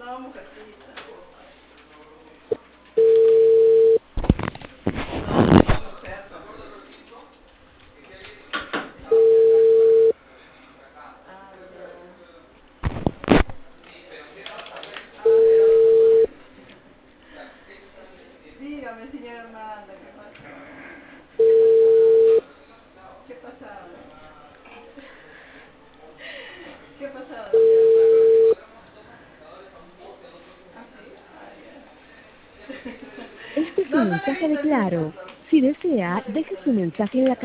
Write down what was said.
No, mujercita. No, sí, mujer. Ah, ya. Dígame, señora Armando, ¿qué pasó? ¿Qué pasó? ¿Qué pasó? ¿Qué pasó, señora Armando? ¿Ah, sí? Ah, ya. Este es No, un no le he mensaje de visto el Claro. TikTok. Si desea, No le he deje visto su el mensaje en la